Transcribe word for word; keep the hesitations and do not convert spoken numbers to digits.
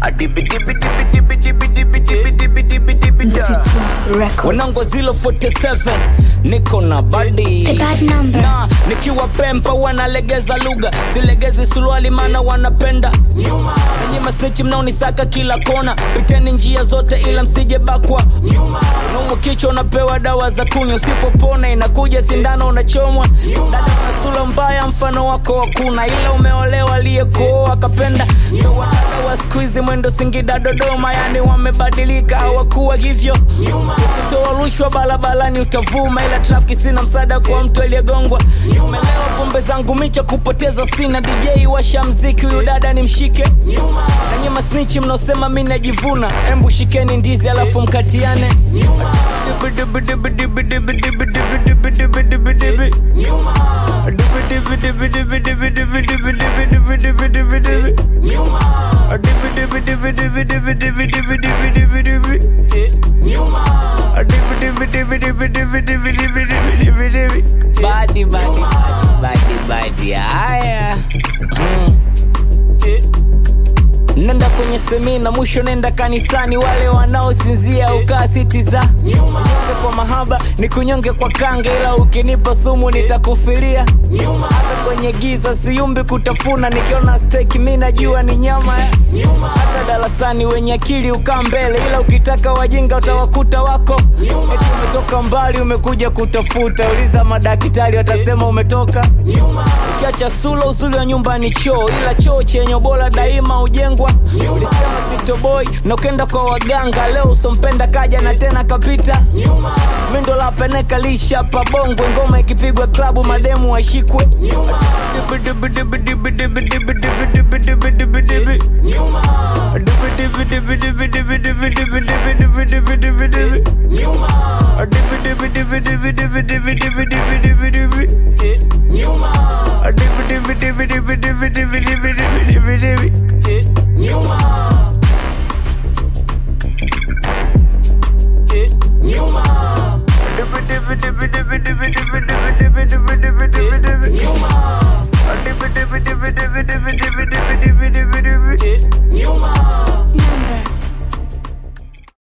Wanangu zero forty seven niko na body The bad number na nikiwa pempa wanalegeza lugha, silegezi suruali mana wanapenda nyuma. Nyima snitch mnaonisaka kila kona, piteni njia zote ila msije bakwa nyuma. Numu kichwa unapewa dawa za kunywa, usipopona inakuja sindano unachomwa. Dada masula mbaya mfano wako wakuna, ila umeolewa aliyekuoa akapenda. Wadada wa squeeze mwendo Singida Dodoma, yani wamebadilika hawakuwa hivyo nyuma. Ukitoa rushwa balabalani utavuma, ila trafiki sina msaada kwa mtu aliyegongwa. Umelewa pombe zangu micha kupoteza sina, D J washa mziki huyu dada ni mshike nyuma. Na nyema snitch mnaosema mimi najivuna, embu shikeni ndizi alafu mkatiane nyuma. Badi badi badi badi haya. Nenda kwenye semina mwisho nenda kanisani, wale wanaosinzia ukaa siti za nyuma. Kwa mahaba ni kunyonge kwa kange, ila ukinipa sumu nitakufilia nyuma. Hata kwenye giza siumbi kutafuna, nikiona steak mimi najua ni nyama nyuma. Hata darasani wenye akili ukaa mbele, ila ukitaka wajinga utawakuta wako nyuma. Eti umetoka mbali umekuja kutafuta, uliza madaktari watasema umetoka nyuma. Ukiacha sula uzuri wa nyumba ni choo, ila choo chenye bora daima ujengwa. Ulisema sito boy na ukenda kwa waganga, leo usompenda kaja na tena kapita nyuma. Mindo la peneka lisha pa bongo, ngoma ikipigwa klabu mademu washikwe nyuma. Nyuma